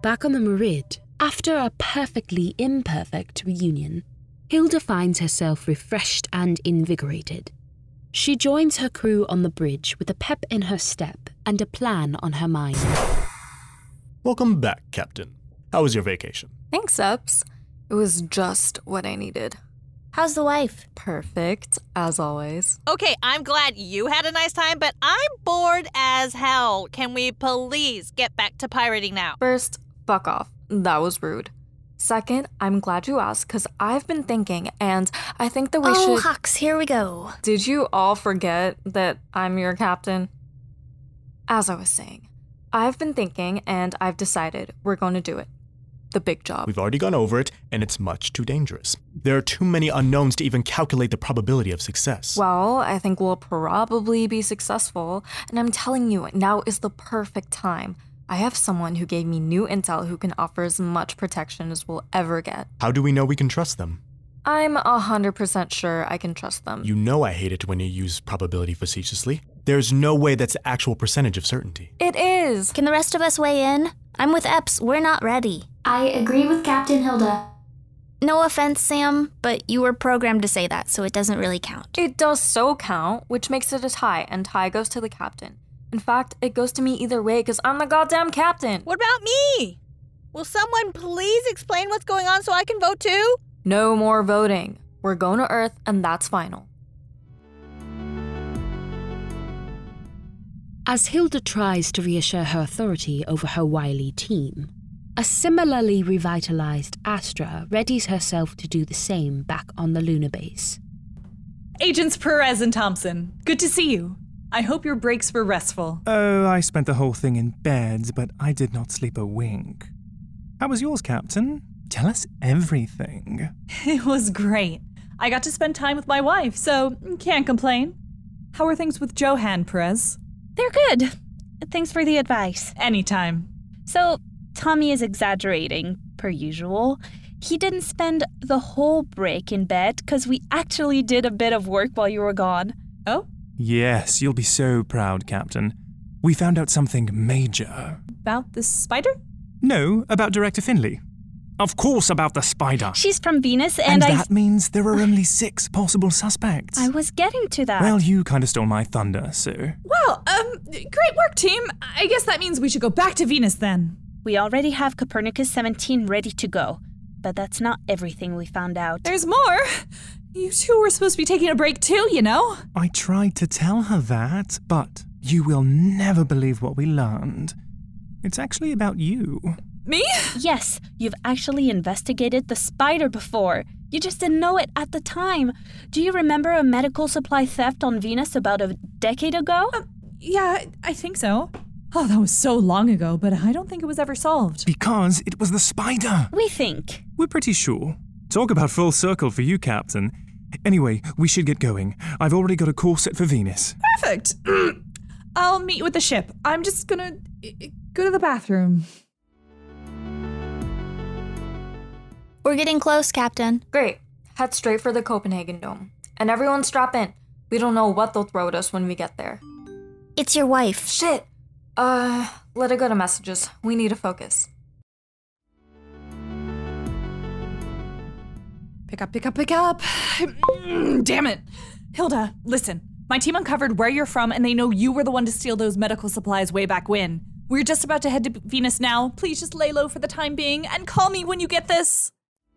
Back on the Merid, after a perfectly imperfect reunion, Hilda finds herself refreshed and invigorated. She joins her crew on the bridge with a pep in her step and a plan on her mind. Welcome back, Captain. How was your vacation? Thanks, Ups. It was just what I needed. How's the wife? Perfect, as always. Okay, I'm glad you had a nice time, but I'm bored as hell. Can we please get back to pirating now? First, fuck off. That was rude. Second, I'm glad you asked, because I've been thinking, and I think that we should... Oh, Hux, here we go. Did you all forget that I'm your captain? As I was saying, I've been thinking, and I've decided we're going to do it. The big job. We've already gone over it, and it's much too dangerous. There are too many unknowns to even calculate the probability of success. Well, I think we'll probably be successful, and I'm telling you, now is the perfect time. I have someone who gave me new intel who can offer as much protection as we'll ever get. How do we know we can trust them? I'm 100% sure I can trust them. You know I hate it when you use probability facetiously. There's no way that's the actual percentage of certainty. It is! Can the rest of us weigh in? I'm with Epps. We're not ready. I agree with Captain Hilda. No offense, Sam, but you were programmed to say that, so it doesn't really count. It does so count, which makes it a tie, and tie goes to the captain. In fact, it goes to me either way because I'm the goddamn captain. What about me? Will someone please explain what's going on so I can vote too? No more voting. We're going to Earth, and that's final. As Hilda tries to reassure her authority over her wily team, a similarly revitalized Astra readies herself to do the same back on the lunar base. Agents Perez and Thompson, good to see you. I hope your breaks were restful. Oh, I spent the whole thing in bed, but I did not sleep a wink. How was yours, Captain? Tell us everything. It was great. I got to spend time with my wife, so can't complain. How are things with Johan, Perez? They're good. Thanks for the advice. Anytime. So, Tommy is exaggerating, per usual. He didn't spend the whole break in bed because we actually did a bit of work while you were gone. Oh? Yes, you'll be so proud, Captain. We found out something major. About the spider? No, about Director Finley. Of course about the spider. She's from Venus and that means there are only 6 possible suspects. I was getting to that. Well, you kind of stole my thunder, so... Well, great work, team. I guess that means we should go back to Venus then. We already have Copernicus 17 ready to go. But that's not everything we found out. There's more. You two were supposed to be taking a break too, you know? I tried to tell her that, but you will never believe what we learned. It's actually about you. Me? Yes, you've actually investigated the spider before. You just didn't know it at the time. Do you remember a medical supply theft on Venus about a decade ago? Yeah, I think so. Oh, that was so long ago, but I don't think it was ever solved. Because it was the spider. We think. We're pretty sure. Talk about full circle for you, Captain. Anyway, we should get going. I've already got a call set for Venus. Perfect. I'll meet you at the ship. I'm just gonna go to the bathroom. We're getting close, Captain. Great. Head straight for the Copenhagen Dome. And everyone strap in. We don't know what they'll throw at us when we get there. It's your wife. Shit. Let it go to messages. We need to focus. Pick up. Damn it. Hilda, listen. My team uncovered where you're from and they know you were the one to steal those medical supplies way back when. We're just about to head to Venus now. Please just lay low for the time being and call me when you get this.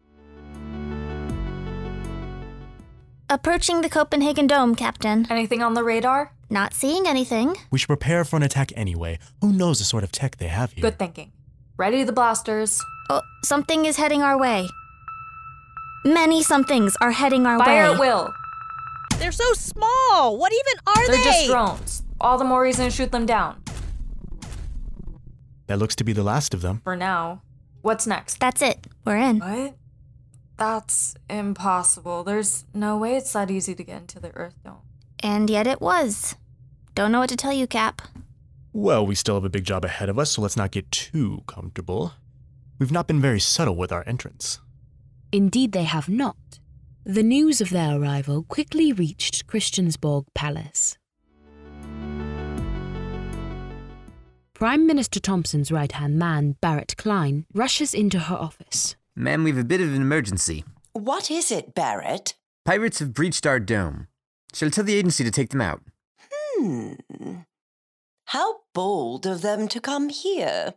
Approaching the Copenhagen Dome, Captain. Anything on the radar? Not seeing anything. We should prepare for an attack anyway. Who knows the sort of tech they have here? Good thinking. Ready the blasters. Oh, something is heading our way. Many somethings are heading our way. Fire at will. They're so small. What even are they? They're just drones. All the more reason to shoot them down. That looks to be the last of them. For now. What's next? That's it. We're in. What? That's impossible. There's no way it's that easy to get into the Earth Dome. And yet it was. Don't know what to tell you, Cap. Well, we still have a big job ahead of us, so let's not get too comfortable. We've not been very subtle with our entrance. Indeed they have not. The news of their arrival quickly reached Christiansborg Palace. Prime Minister Thompson's right-hand man, Barrett Klein, rushes into her office. Ma'am, we've a bit of an emergency. What is it, Barrett? Pirates have breached our dome. Shall tell the agency to take them out. How bold of them to come here.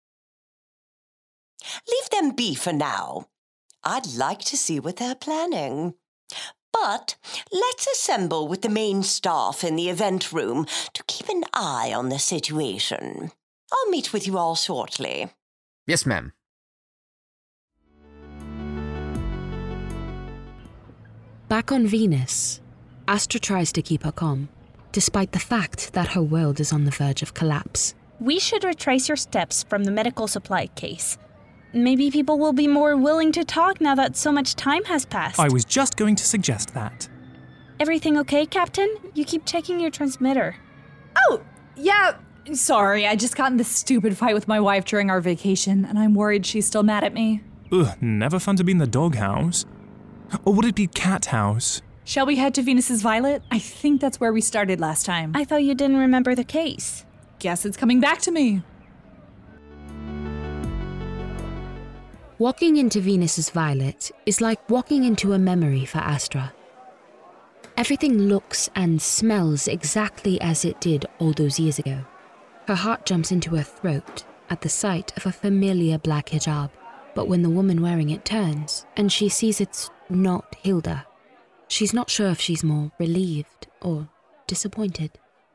Leave them be for now. I'd like to see what they're planning. But let's assemble with the main staff in the event room to keep an eye on the situation. I'll meet with you all shortly. Yes, ma'am. Back on Venus, Astra tries to keep her calm, despite the fact that her world is on the verge of collapse. We should retrace your steps from the medical supply case. Maybe people will be more willing to talk now that so much time has passed. I was just going to suggest that. Everything okay, Captain? You keep checking your transmitter. Oh, yeah. Sorry, I just got in this stupid fight with my wife during our vacation, and I'm worried she's still mad at me. Ugh, never fun to be in the doghouse. Or would it be cat house? Shall we head to Venus's Violet? I think that's where we started last time. I thought you didn't remember the case. Guess it's coming back to me. Walking into Venus's Violet is like walking into a memory for Astra. Everything looks and smells exactly as it did all those years ago. Her heart jumps into her throat at the sight of a familiar black hijab, but when the woman wearing it turns and she sees it's not Hilda, she's not sure if she's more relieved or disappointed.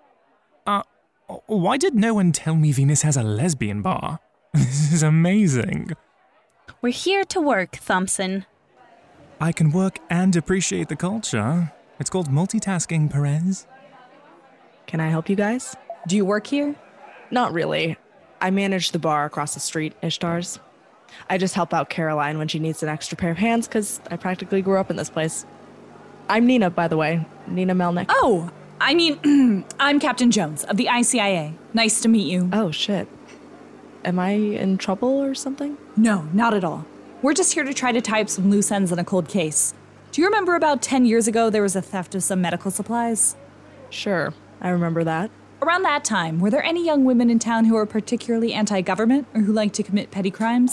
Why did no one tell me Venus has a lesbian bar? This is amazing. We're here to work, Thompson. I can work and appreciate the culture. It's called multitasking, Perez. Can I help you guys? Do you work here? Not really. I manage the bar across the street, Ishtar's. I just help out Caroline when she needs an extra pair of hands because I practically grew up in this place. I'm Nina, by the way. Nina Melnick. Oh, I mean, I'm Captain Jones of the ICIA. Nice to meet you. Oh, shit. Am I in trouble or something? No, not at all. We're just here to try to tie up some loose ends in a cold case. Do you remember about 10 years ago there was a theft of some medical supplies? Sure, I remember that. Around that time, were there any young women in town who were particularly anti-government or who liked to commit petty crimes?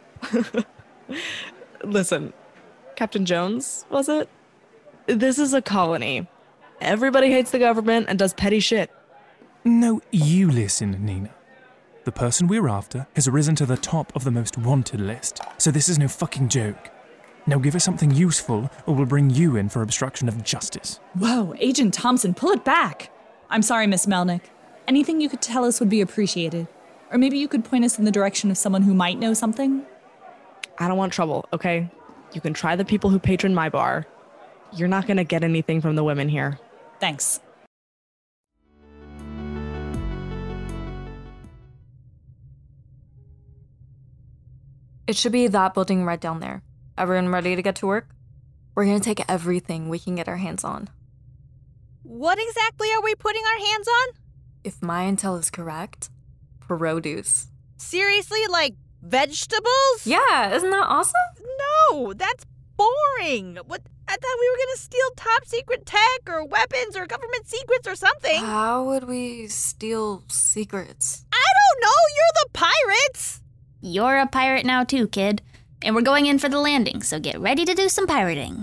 Listen, Captain Jones, was it? This is a colony. Everybody hates the government and does petty shit. No, you listen, Nina. The person we're after has risen to the top of the most wanted list, so this is no fucking joke. Now give us something useful, or we'll bring you in for obstruction of justice. Whoa, Agent Thompson, pull it back! I'm sorry, Miss Melnick. Anything you could tell us would be appreciated. Or maybe you could point us in the direction of someone who might know something? I don't want trouble, okay? You can try the people who patron my bar. You're not gonna get anything from the women here. Thanks. It should be that building right down there. Everyone ready to get to work? We're gonna take everything we can get our hands on. What exactly are we putting our hands on? If my intel is correct, produce. Seriously, like vegetables? Yeah, isn't that awesome? No, that's boring. What? I thought we were gonna steal top secret tech or weapons or government secrets or something. How would we steal secrets? I don't know. You're the pirates. You're a pirate now too, kid. And we're going in for the landing, so get ready to do some pirating.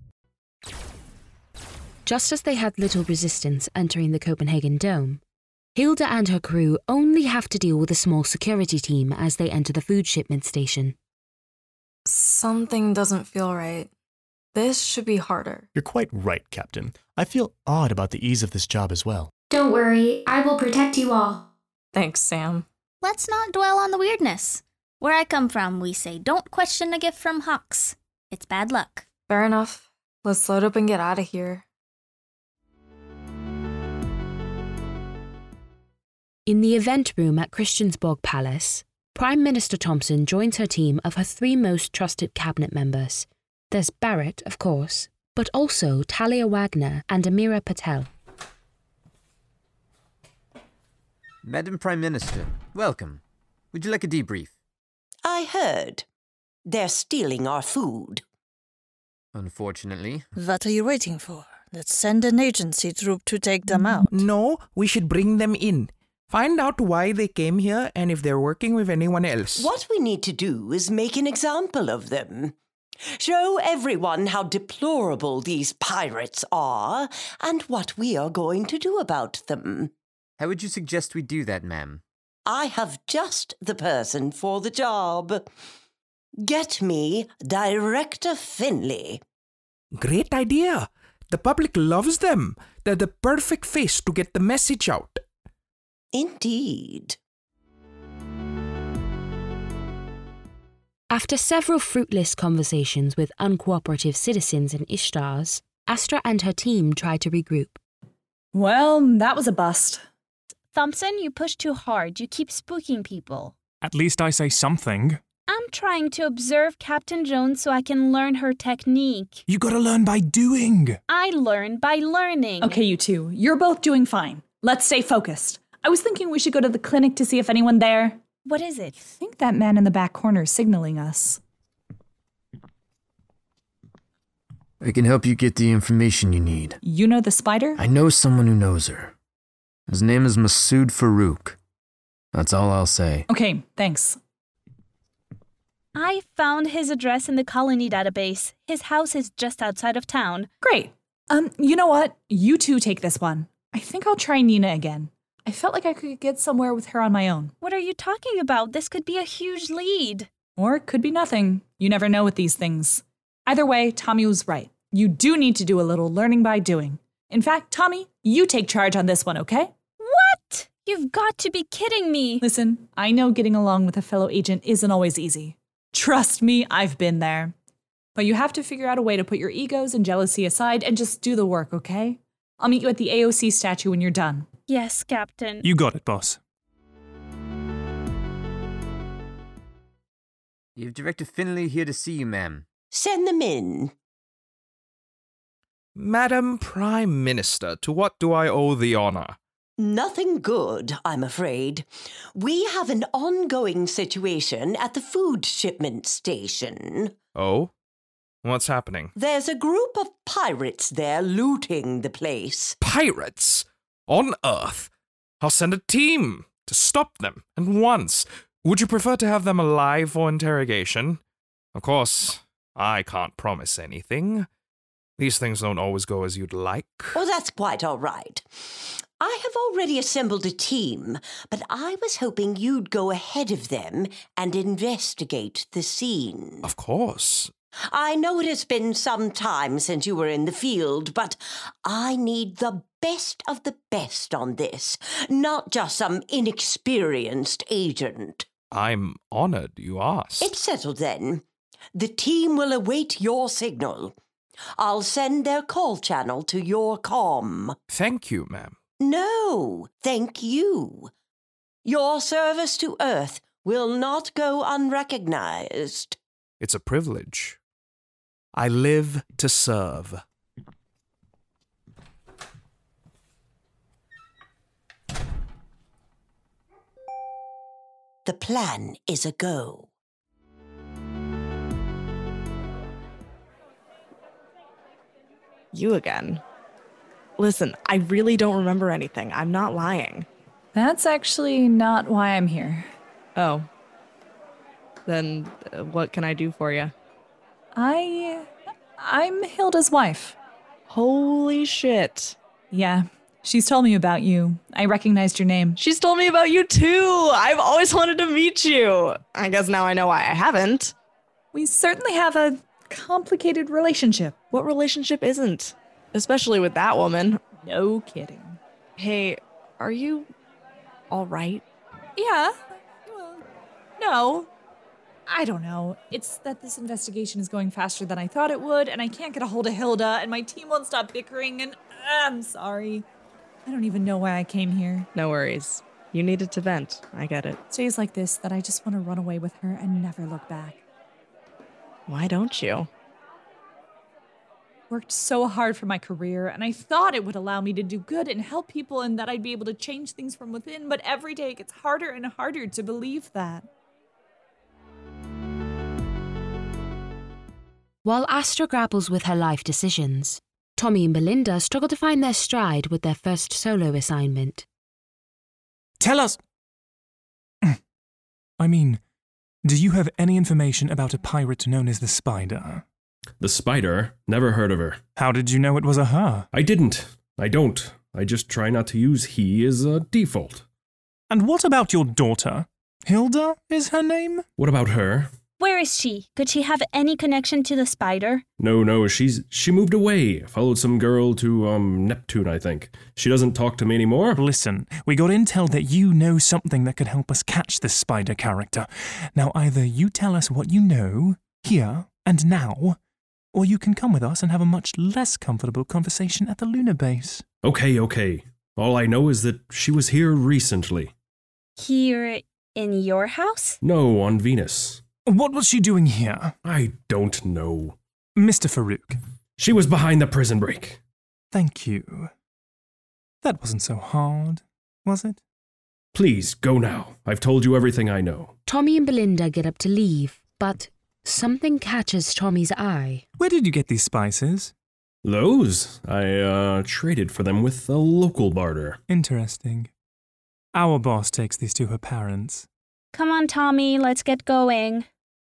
Just as they had little resistance entering the Copenhagen Dome, Hilda and her crew only have to deal with a small security team as they enter the food shipment station. Something doesn't feel right. This should be harder. You're quite right, Captain. I feel odd about the ease of this job as well. Don't worry, I will protect you all. Thanks, Sam. Let's not dwell on the weirdness. Where I come from, we say don't question a gift from Hux. It's bad luck. Fair enough. Let's load up and get out of here. In the event room at Christiansborg Palace, Prime Minister Thompson joins her team of her 3 most trusted cabinet members. There's Barrett, of course, but also Talia Wagner and Amira Patel. Madam Prime Minister, welcome. Would you like a debrief? I heard. They're stealing our food. Unfortunately. What are you waiting for? Let's send an agency troop to take them out. No, we should bring them in. Find out why they came here and if they're working with anyone else. What we need to do is make an example of them. Show everyone how deplorable these pirates are and what we are going to do about them. How would you suggest we do that, ma'am? I have just the person for the job. Get me Director Finley. Great idea. The public loves them. They're the perfect face to get the message out. Indeed. After several fruitless conversations with uncooperative citizens in Ishtars, Astra and her team tried to regroup. Well, that was a bust. Thompson, you push too hard. You keep spooking people. At least I say something. I'm trying to observe Captain Jones so I can learn her technique. You gotta learn by doing. I learn by learning. Okay, you two. You're both doing fine. Let's stay focused. I was thinking we should go to the clinic to see if anyone there. What is it? I think that man in the back corner is signaling us. I can help you get the information you need. You know the spider? I know someone who knows her. His name is Masood Farouk. That's all I'll say. Okay, thanks. I found his address in the colony database. His house is just outside of town. Great. You know what? You two take this one. I think I'll try Nina again. I felt like I could get somewhere with her on my own. What are you talking about? This could be a huge lead. Or it could be nothing. You never know with these things. Either way, Tommy was right. You do need to do a little learning by doing. In fact, Tommy, you take charge on this one, okay? What? You've got to be kidding me. Listen, I know getting along with a fellow agent isn't always easy. Trust me, I've been there. But you have to figure out a way to put your egos and jealousy aside and just do the work, okay? I'll meet you at the AOC statue when you're done. Yes, Captain. You got it, boss. You have Director Finley here to see you, ma'am. Send them in. Madam Prime Minister, to what do I owe the honor? Nothing good, I'm afraid. We have an ongoing situation at the food shipment station. Oh? What's happening? There's a group of pirates there looting the place. Pirates? On Earth? I'll send a team to stop them, and once. Would you prefer to have them alive for interrogation? Of course, I can't promise anything. These things don't always go as you'd like. Oh, that's quite all right. I have already assembled a team, but I was hoping you'd go ahead of them and investigate the scene. Of course. I know it has been some time since you were in the field, but I need the best of the best on this, not just some inexperienced agent. I'm honored you asked. It's settled then. The team will await your signal. I'll send their call channel to your comm. Thank you, ma'am. No, thank you. Your service to Earth will not go unrecognized. It's a privilege. I live to serve. The plan is a go. You again. Listen, I really don't remember anything. I'm not lying. That's actually not why I'm here. Oh. Then what can I do for you? I'm Hilda's wife. Holy shit. Yeah, she's told me about you. I recognized your name. She's told me about you too. I've always wanted to meet you. I guess now I know why I haven't. We certainly have a complicated relationship. What relationship isn't? Especially with that woman. No kidding. Hey, are you all right? Yeah. Well, no. I don't know. It's that this investigation is going faster than I thought it would, and I can't get a hold of Hilda, and my team won't stop bickering, and I'm sorry. I don't even know why I came here. No worries. You needed to vent. I get it. It's days like this that I just want to run away with her and never look back. Why don't you? Worked so hard for my career, and I thought it would allow me to do good and help people and that I'd be able to change things from within, but every day it gets harder and harder to believe that. While Astra grapples with her life decisions, Tommy and Belinda struggle to find their stride with their first solo assignment. Tell us... I mean, do you have any information about a pirate known as the Spider? The Spider? Never heard of her. How did you know it was a her? I didn't. I don't. I just try not to use he as a default. And what about your daughter? Hilda is her name? What about her? Where is she? Could she have any connection to the Spider? No, she moved away. Followed some girl to, Neptune, I think. She doesn't talk to me anymore. Listen, we got intel that you know something that could help us catch this Spider character. Now, either you tell us what you know, here and now, or you can come with us and have a much less comfortable conversation at the lunar base. Okay. All I know is that she was here recently. Here in your house? No, on Venus. What was she doing here? I don't know. Mr. Farouk. She was behind the prison break. Thank you. That wasn't so hard, was it? Please, go now. I've told you everything I know. Tommy and Belinda get up to leave, but something catches Tommy's eye. Where did you get these spices? Those? I, traded for them with a local barter. Interesting. Our boss takes these to her parents. Come on, Tommy, let's get going.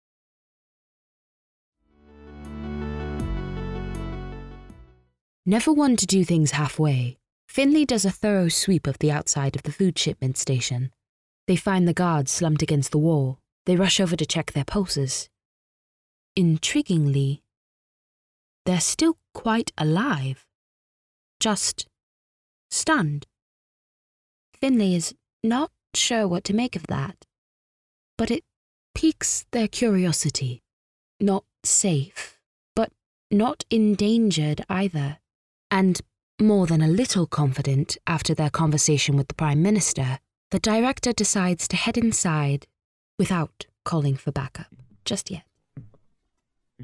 Never one to do things halfway, Finley does a thorough sweep of the outside of the food shipment station. They find the guards slumped against the wall. They rush over to check their pulses. Intriguingly, they're still quite alive. Just stunned. Finley is not sure what to make of that, but it piques their curiosity. Not safe, but not endangered either. And more than a little confident after their conversation with the Prime Minister, the director decides to head inside without calling for backup just yet. Ew,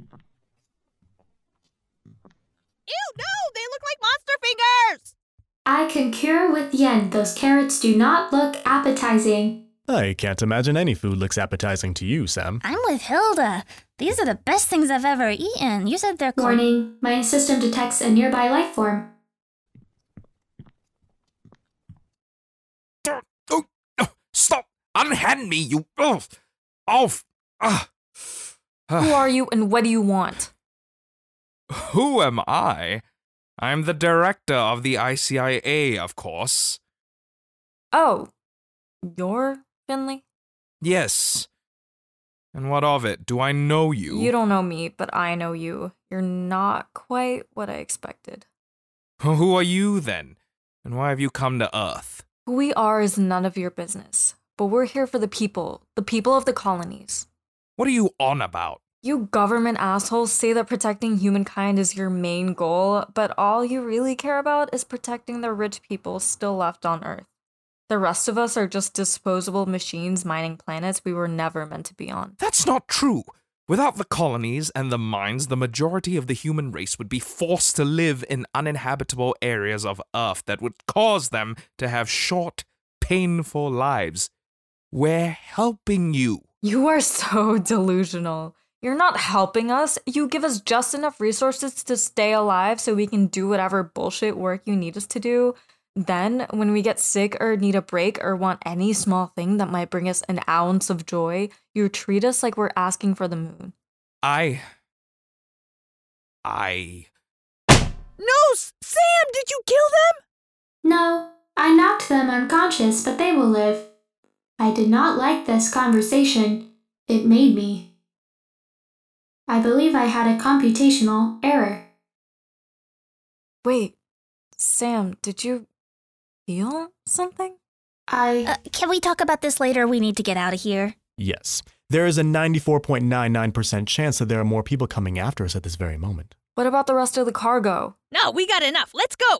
no! They look like monster fingers! I concur with Yen. Those carrots do not look appetizing. I can't imagine any food looks appetizing to you, Sam. I'm with Hilda. These are the best things I've ever eaten. You said they're Warning, my system detects a nearby life form. Stop! Unhand me, you... Who are you and what do you want? Who am I? I'm the director of the ICIA, of course. Oh, you're Finley? Yes. And what of it? Do I know you? You don't know me, but I know you. You're not quite what I expected. Who are you, then? And why have you come to Earth? Who we are is none of your business. But we're here for the people of the colonies. What are you on about? You government assholes say that protecting humankind is your main goal, but all you really care about is protecting the rich people still left on Earth. The rest of us are just disposable machines mining planets we were never meant to be on. That's not true. Without the colonies and the mines, the majority of the human race would be forced to live in uninhabitable areas of Earth that would cause them to have short, painful lives. We're helping you. You are so delusional. You're not helping us. You give us just enough resources to stay alive so we can do whatever bullshit work you need us to do. Then, when we get sick or need a break or want any small thing that might bring us an ounce of joy, you treat us like we're asking for the moon. I... No, Sam, did you kill them? No, I knocked them unconscious, but they will live. I did not like this conversation. It made me. I believe I had a computational error. Wait, Sam, did you feel something? Can we talk about this later? We need to get out of here. Yes. There is a 94.99% chance that there are more people coming after us at this very moment. What about the rest of the cargo? No, we got enough. Let's go.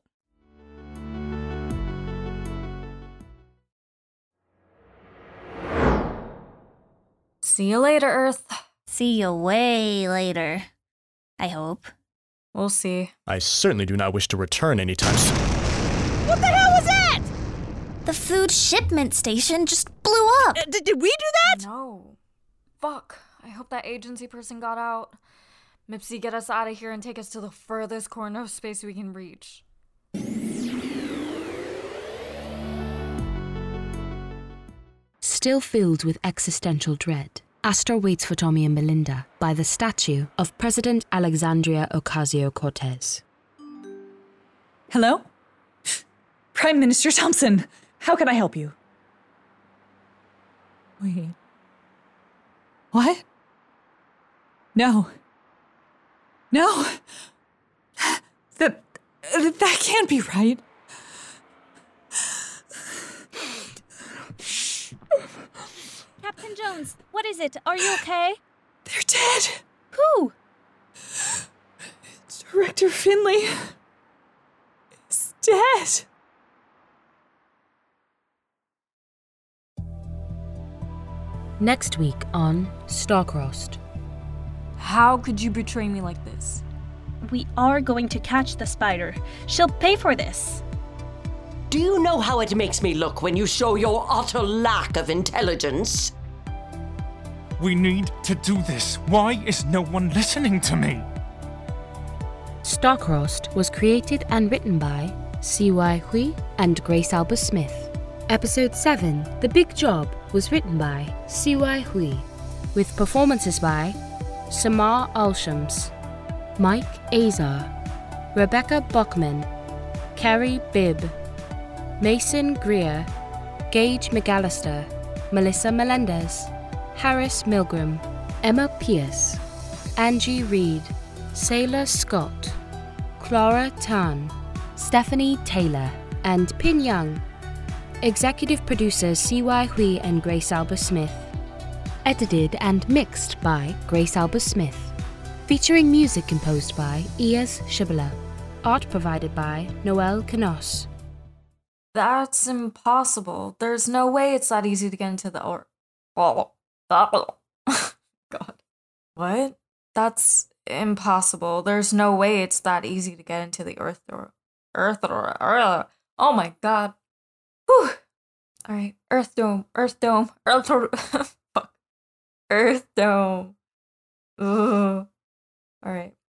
See you later, Earth. See you way later. I hope. We'll see. I certainly do not wish to return anytime soon. What the hell was that? The food shipment station just blew up. Did we do that? No. Fuck. I hope that agency person got out. Mipsy, get us out of here and take us to the furthest corner of space we can reach. Still filled with existential dread, Astor waits for Tommy and Melinda by the statue of President Alexandria Ocasio-Cortez. Hello? Prime Minister Thompson, how can I help you? Wait. What? No. No. That can't be right. Captain Jones, what is it? Are you okay? They're dead. Who? Director Finley is dead. Next week on Starcrossed. How could you betray me like this? We are going to catch the spider. She'll pay for this. Do you know how it makes me look when you show your utter lack of intelligence? We need to do this. Why is no one listening to me? Starcrossed was created and written by C.Y. Hui and Grace Albus Smith. Episode 7, The Big Job, was written by C.Y. Hui, with performances by Samar Alshams, Mike Azar, Rebecca Buckman, Carrie Bibb, Mason Greer, Gage McAllister, Melissa Melendez, Harris Milgram, Emma Pierce, Angie Reed, Sailor Scott, Clara Tan, Stephanie Taylor, and Pin Young. Executive producers C.Y. Hui and Grace Albus Smith. Edited and mixed by Grace Albus Smith. Featuring music composed by Iaz Shibala. Art provided by Noel Canos. That's impossible. There's no way it's that easy to get into the God. What? That's impossible. There's no way it's that easy to get into the Earth. Oh my God. Whew. Alright. Earth Dome. Fuck. Earth Dome. Ugh. Alright.